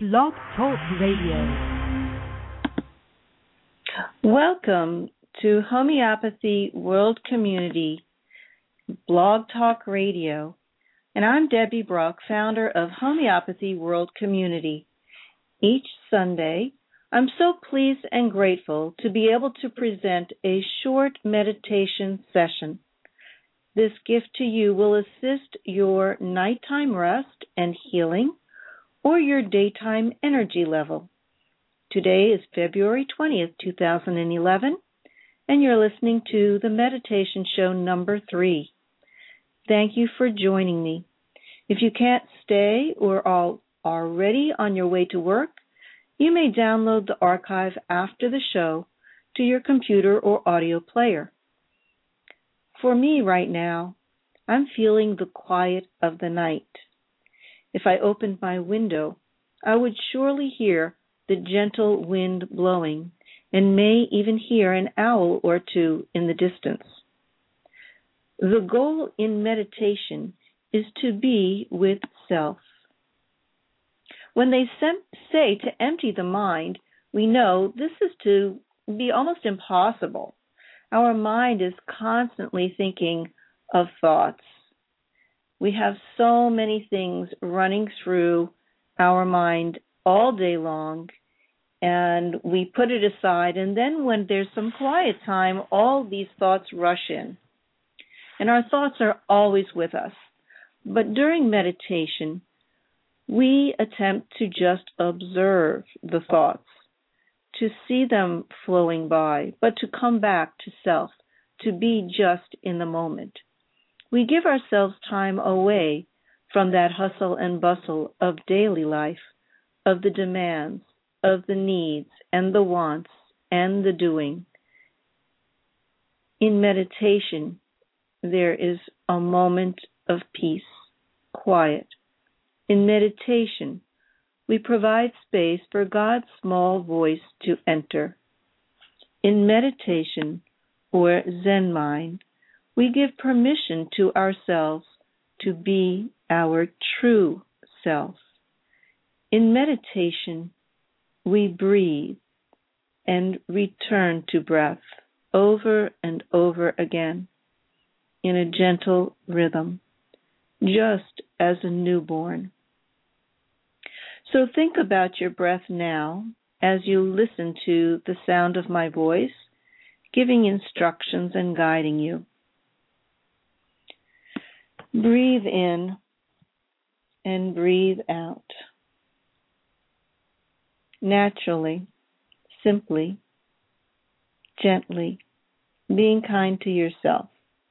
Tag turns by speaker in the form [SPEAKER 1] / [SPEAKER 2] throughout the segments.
[SPEAKER 1] Blog Talk Radio.
[SPEAKER 2] Welcome to Homeopathy World Community Blog Talk Radio, and I'm Debbie Brock, founder of Homeopathy World Community. Each Sunday, I'm so pleased and grateful to be able to present a short meditation session. This gift to you will assist your nighttime rest and healing or your daytime energy level. Today is February 20th, 2011, and you're listening to the meditation show number 3. Thank you for joining me. If you can't stay or are already on your way to work, you may download the archive after the show to your computer or audio player. For me right now, I'm feeling the quiet of the night. If I opened my window, I would surely hear the gentle wind blowing and may even hear an owl or two in the distance. The goal in meditation is to be with self. When they say to empty the mind, we know this is to be almost impossible. Our mind is constantly thinking of thoughts. We have so many things running through our mind all day long, and we put it aside, and then when there's some quiet time, all these thoughts rush in. And our thoughts are always with us. But during meditation, we attempt to just observe the thoughts, to see them flowing by, but to come back to self, to be just in the moment. We give ourselves time away from that hustle and bustle of daily life, of the demands, of the needs and the wants and the doing. In meditation, there is a moment of peace, quiet. In meditation, we provide space for God's small voice to enter. In meditation, or Zen mind, we give permission to ourselves to be our true self. In meditation, we breathe and return to breath over and over again in a gentle rhythm, just as a newborn. So think about your breath now as you listen to the sound of my voice, giving instructions and guiding you. Breathe in and breathe out. Naturally, simply, gently, being kind to yourself.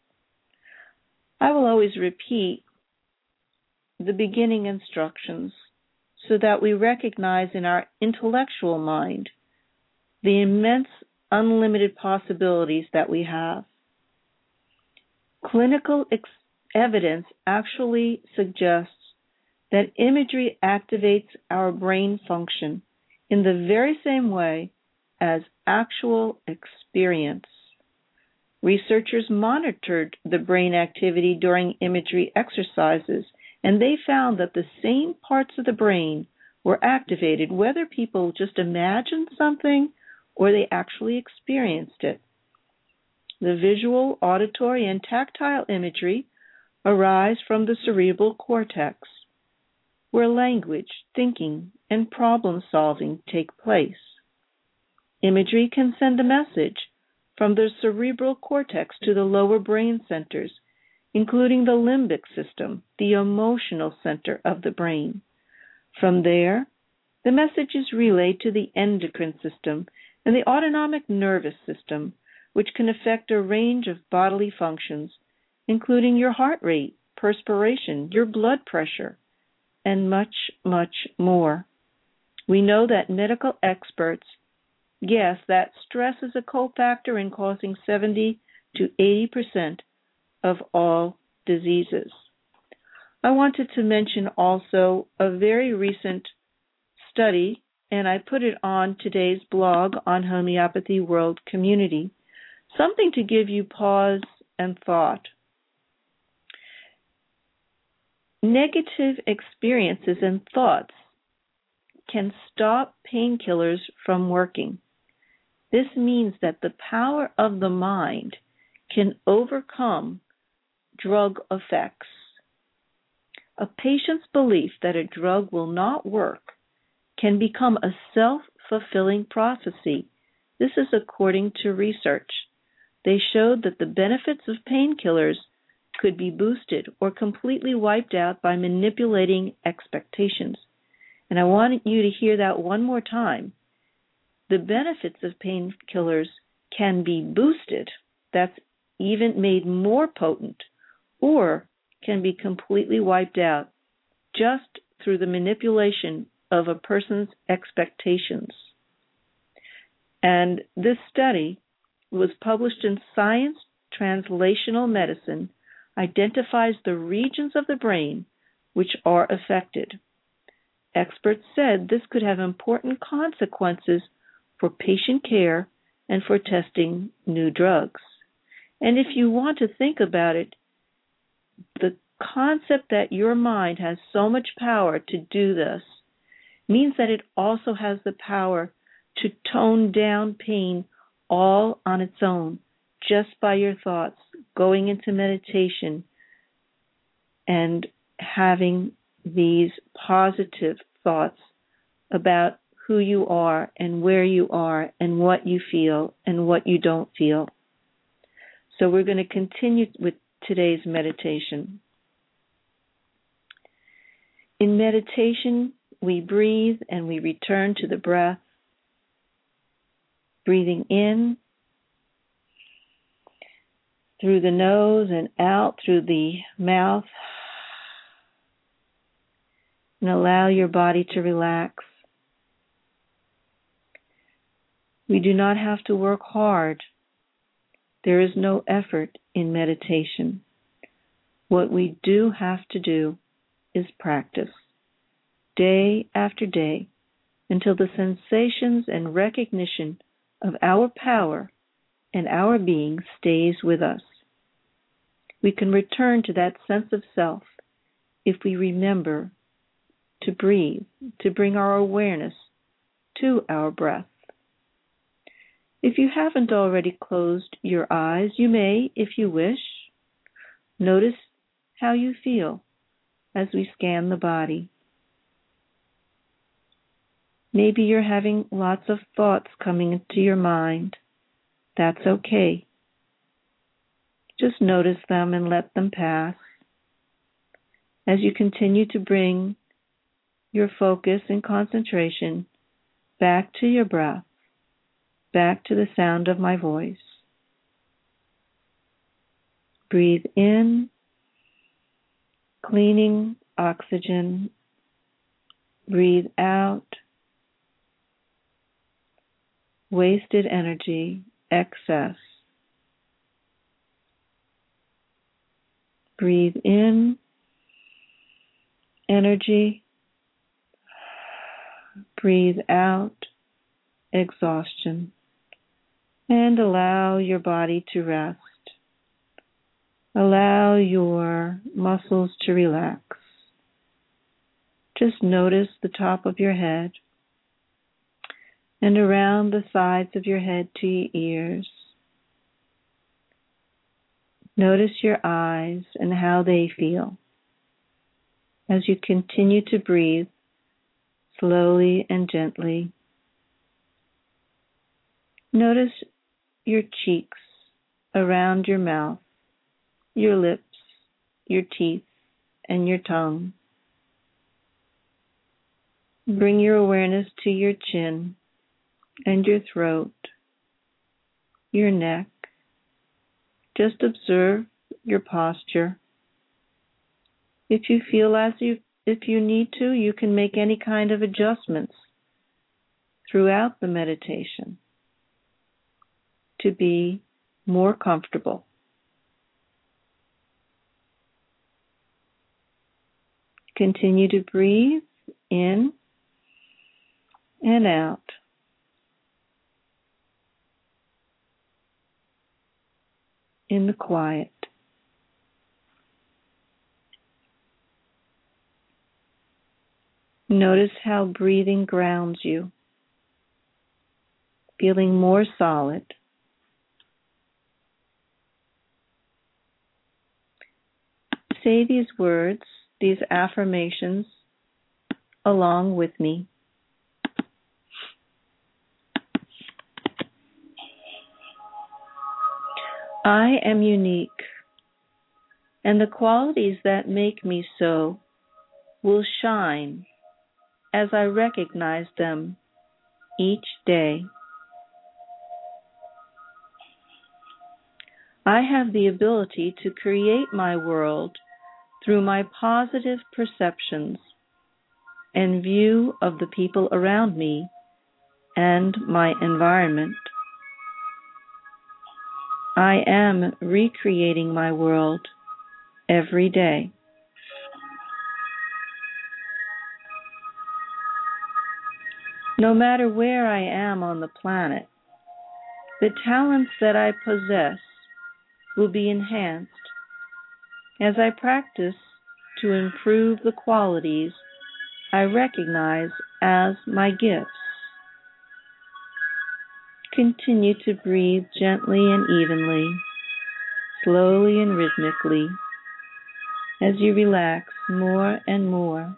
[SPEAKER 2] I will always repeat the beginning instructions so that we recognize in our intellectual mind the immense, unlimited possibilities that we have. Clinical evidence actually suggests that imagery activates our brain function in the very same way as actual experience. Researchers monitored the brain activity during imagery exercises, and they found that the same parts of the brain were activated whether people just imagined something or they actually experienced it. The visual, auditory, and tactile imagery arise from the cerebral cortex, where language, thinking, and problem-solving take place. Imagery can send a message from the cerebral cortex to the lower brain centers, including the limbic system, the emotional center of the brain. From there, the message is relayed to the endocrine system and the autonomic nervous system, which can affect a range of bodily functions, including your heart rate, perspiration, your blood pressure, and much, much more. We know that medical experts guess that stress is a cofactor in causing 70 to 80% of all diseases. I wanted to mention also a very recent study, and I put it on today's blog on Homeopathy World Community, something to give you pause and thought. Negative experiences and thoughts can stop painkillers from working. This means that the power of the mind can overcome drug effects. A patient's belief that a drug will not work can become a self-fulfilling prophecy. This is according to research. They showed that the benefits of painkillers could be boosted or completely wiped out by manipulating expectations. And I want you to hear that one more time. The benefits of painkillers can be boosted, that's even made more potent, or can be completely wiped out just through the manipulation of a person's expectations. And this study was published in Science Translational Medicine, identifies the regions of the brain which are affected. Experts said this could have important consequences for patient care and for testing new drugs. And if you want to think about it, the concept that your mind has so much power to do this means that it also has the power to tone down pain all on its own, just by your thoughts, going into meditation and having these positive thoughts about who you are and where you are and what you feel and what you don't feel. So we're going to continue with today's meditation. In meditation, we breathe and we return to the breath, breathing in through the nose and out through the mouth, and allow your body to relax. We do not have to work hard. There is no effort in meditation. What we do have to do is practice, day after day, until the sensations and recognition of our power and our being stays with us. We can return to that sense of self if we remember to breathe, to bring our awareness to our breath. If you haven't already closed your eyes, you may, if you wish. Notice how you feel as we scan the body. Maybe you're having lots of thoughts coming into your mind. That's okay. Just notice them and let them pass. As you continue to bring your focus and concentration back to your breath, back to the sound of my voice. Breathe in, cleaning oxygen. Breathe out, wasted energy, excess. Breathe in, energy. Breathe out, exhaustion. And allow your body to rest. Allow your muscles to relax. Just notice the top of your head and around the sides of your head to your ears. Notice your eyes and how they feel as you continue to breathe slowly and gently. Notice your cheeks, around your mouth, your lips, your teeth, and your tongue. Bring your awareness to your chin and your throat, your neck. Just observe your posture. If you feel if you need to, you can make any kind of adjustments throughout the meditation to be more comfortable. Continue to breathe in and out. In the quiet. Notice how breathing grounds you, feeling more solid. Say these words, these affirmations, along with me. I am unique, and the qualities that make me so will shine as I recognize them each day. I have the ability to create my world through my positive perceptions and view of the people around me and my environment. I am recreating my world every day. No matter where I am on the planet, the talents that I possess will be enhanced as I practice to improve the qualities I recognize as my gifts. Continue to breathe gently and evenly, slowly and rhythmically, as you relax more and more.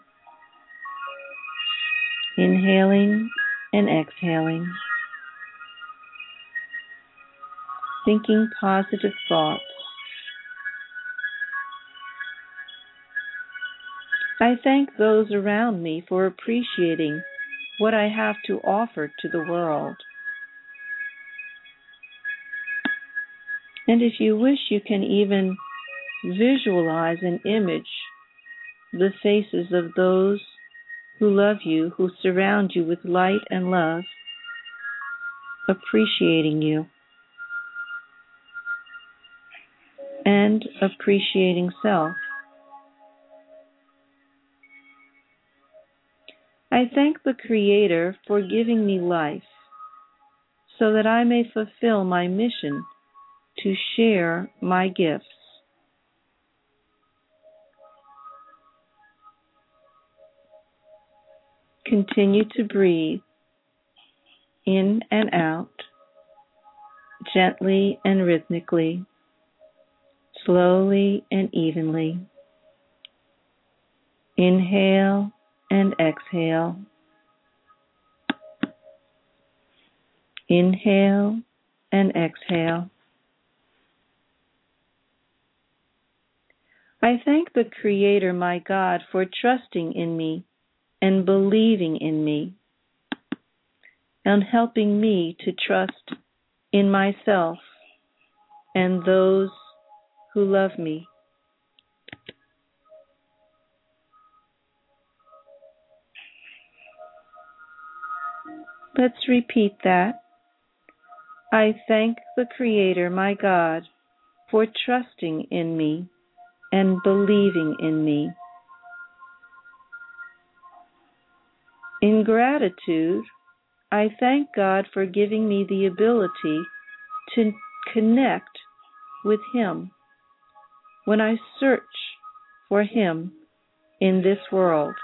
[SPEAKER 2] Inhaling and exhaling. Thinking positive thoughts. I thank those around me for appreciating what I have to offer to the world. And if you wish, you can even visualize and image the faces of those who love you, who surround you with light and love, appreciating you and appreciating self. I thank the Creator for giving me life so that I may fulfill my mission to share my gifts. Continue to breathe in and out, gently and rhythmically, slowly and evenly. Inhale and exhale. Inhale and exhale. I thank the Creator, my God, for trusting in me and believing in me and helping me to trust in myself and those who love me. Let's repeat that. I thank the Creator, my God, for trusting in me and believing in me. In gratitude, I thank God for giving me the ability to connect with Him when I search for Him in this world.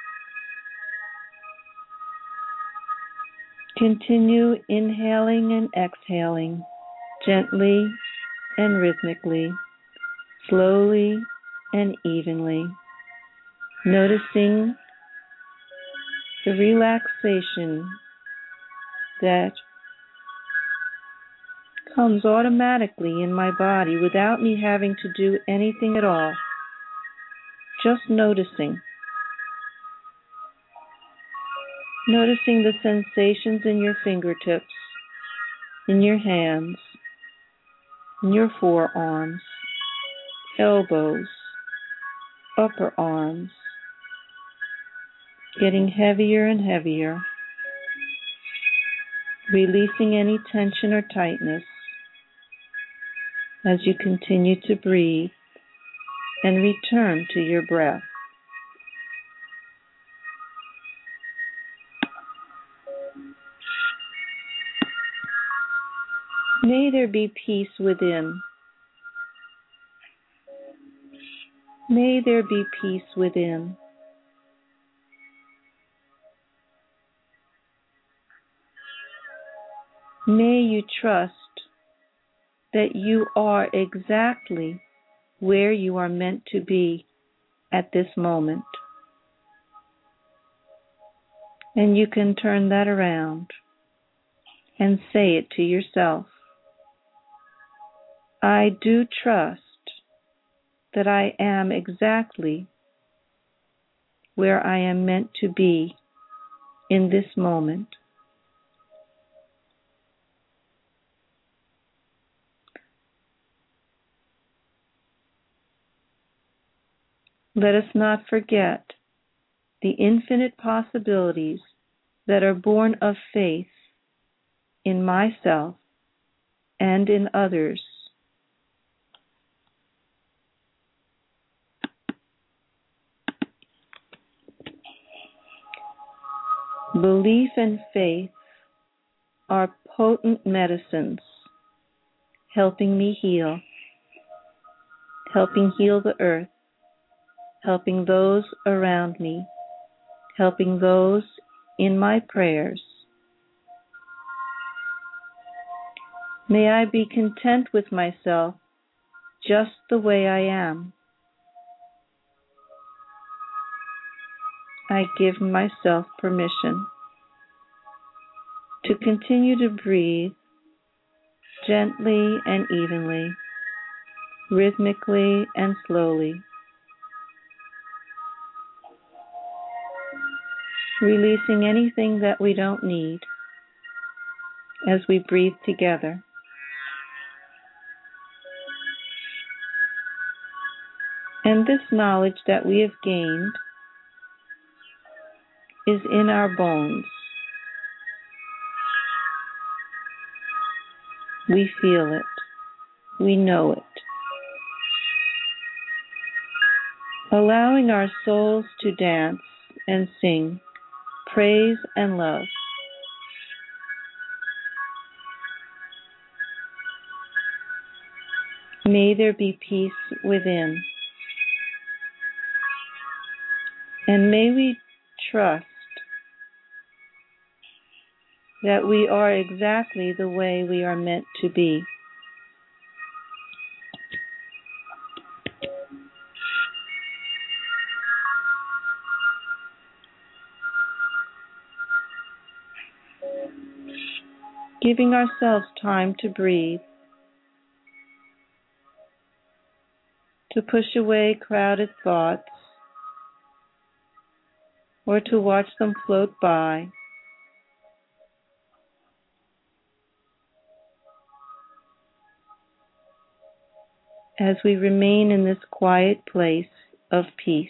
[SPEAKER 2] Continue inhaling and exhaling, gently and rhythmically, slowly and evenly, noticing the relaxation that comes automatically in my body without me having to do anything at all. Just noticing. Noticing the sensations in your fingertips, in your hands, in your forearms, elbows, upper arms, getting heavier and heavier, releasing any tension or tightness as you continue to breathe and return to your breath. May there be peace within. May there be peace within. May you trust that you are exactly where you are meant to be at this moment. And you can turn that around and say it to yourself. I do trust that I am exactly where I am meant to be in this moment. Let us not forget the infinite possibilities that are born of faith in myself and in others. Belief and faith are potent medicines, helping me heal, helping heal the earth, helping those around me, helping those in my prayers. May I be content with myself just the way I am. I give myself permission to continue to breathe gently and evenly, rhythmically and slowly, releasing anything that we don't need as we breathe together. And this knowledge that we have gained is in our bones. We feel it. We know it. Allowing our souls to dance and sing praise and love. May there be peace within. And may we trust that we are exactly the way we are meant to be. Giving ourselves time to breathe, to push away crowded thoughts, or to watch them float by. As we remain in this quiet place of peace.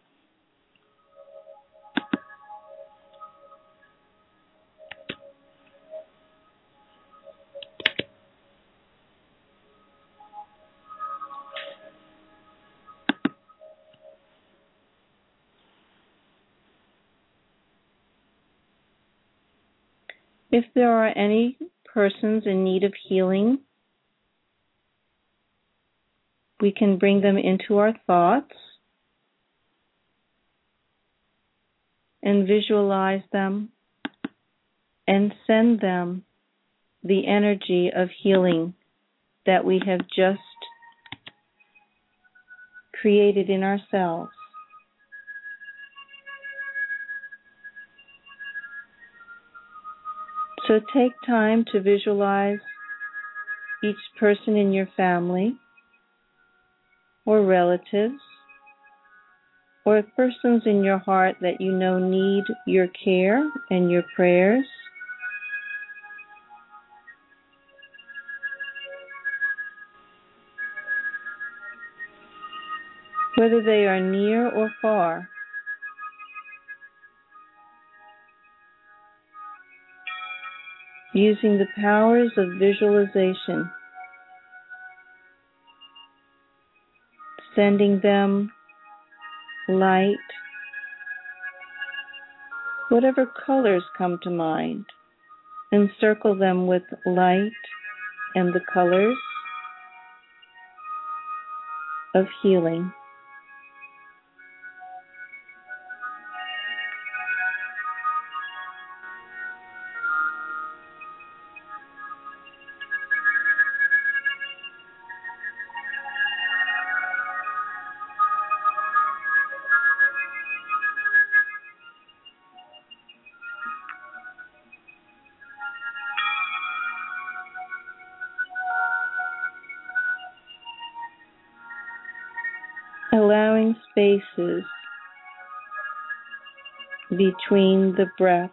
[SPEAKER 2] If there are any persons in need of healing, we can bring them into our thoughts and visualize them and send them the energy of healing that we have just created in ourselves. So take time to visualize each person in your family or relatives or persons in your heart that you know need your care and your prayers. Whether they are near or far. Using the powers of visualization, sending them light, whatever colors come to mind, encircle them with light and the colors of healing. clearing spaces between the breaths.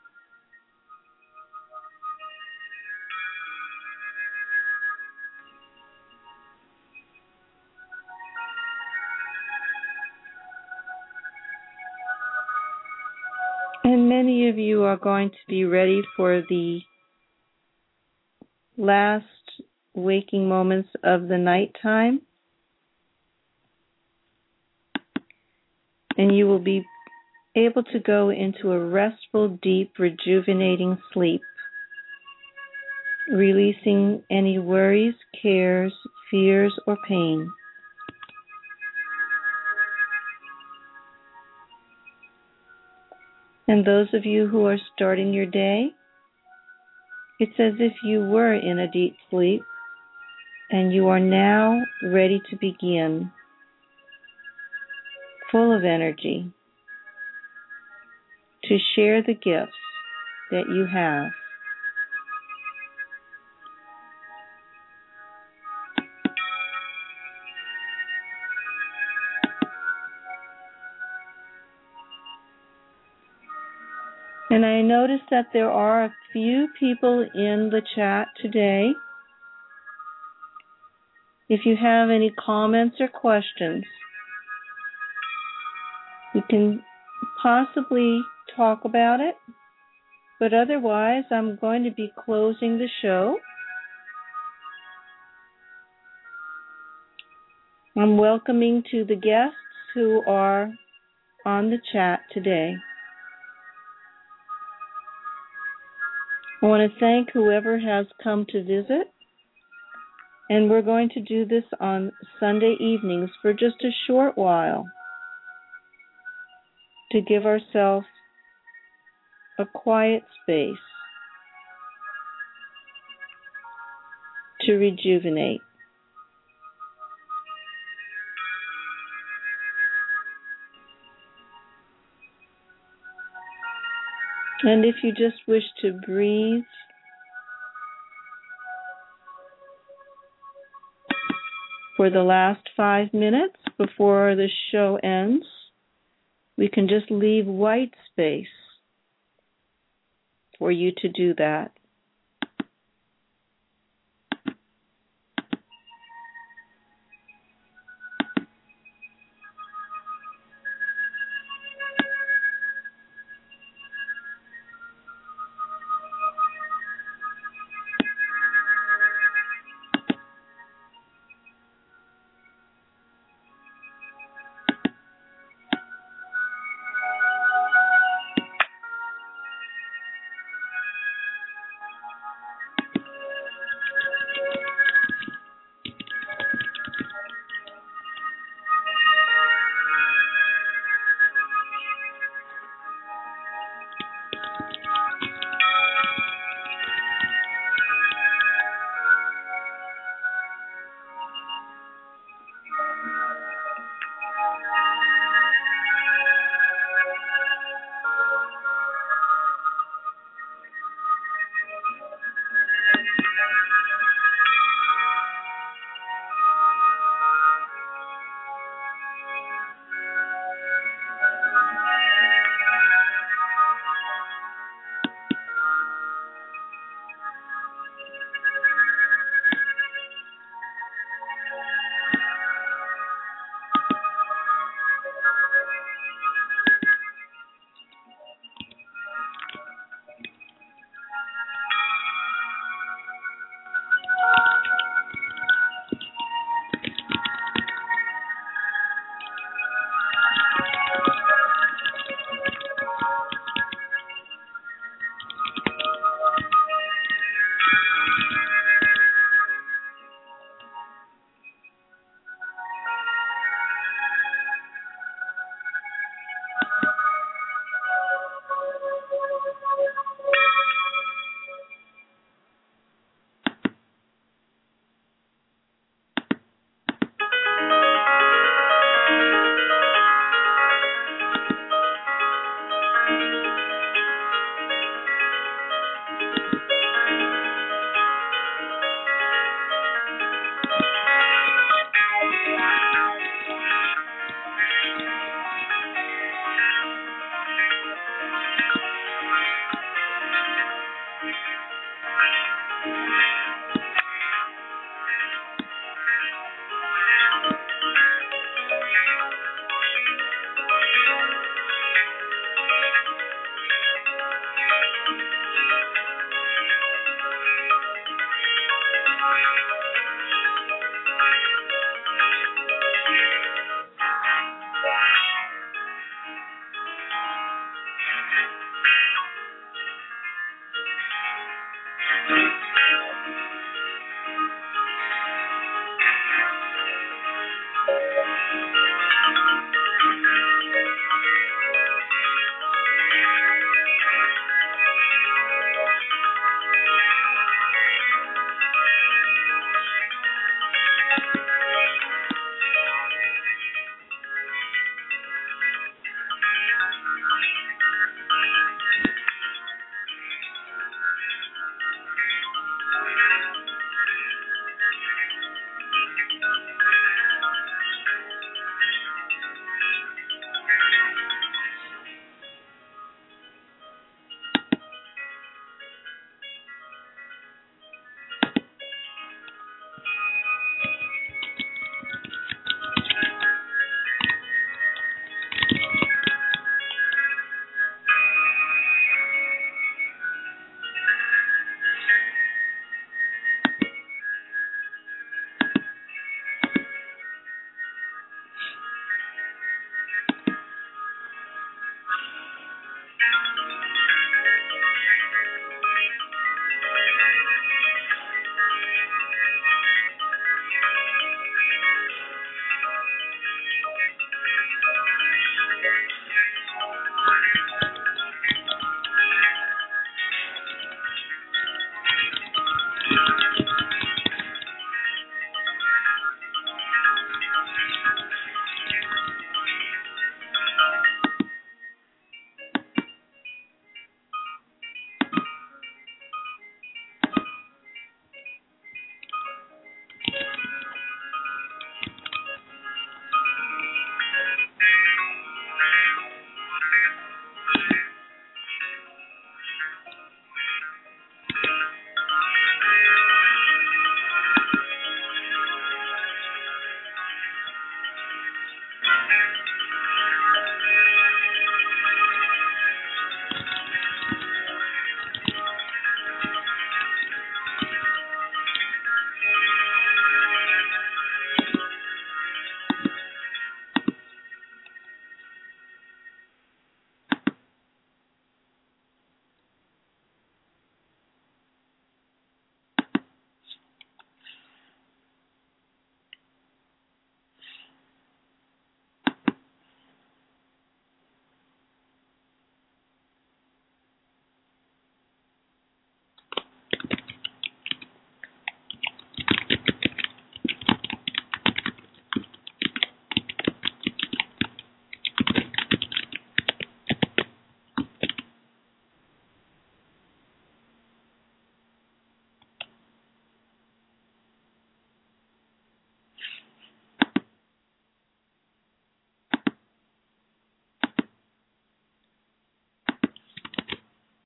[SPEAKER 2] And many of you are going to be ready for the last waking moments of the nighttime. And you will be able to go into a restful, deep, rejuvenating sleep, releasing any worries, cares, fears, or pain. And those of you who are starting your day, it's as if you were in a deep sleep and you are now ready to begin, full of energy, to share the gifts that you have. And I noticed that there are a few people in the chat today. If you have any comments or questions, you can possibly talk about it, but otherwise I'm going to be closing the show. I'm welcoming to the guests who are on the chat today. I want to thank whoever has come to visit, and we're going to do this on Sunday evenings for just a short while to give ourselves a quiet space to rejuvenate. And if you just wish to breathe for the last 5 minutes before the show ends, we can just leave white space for you to do that.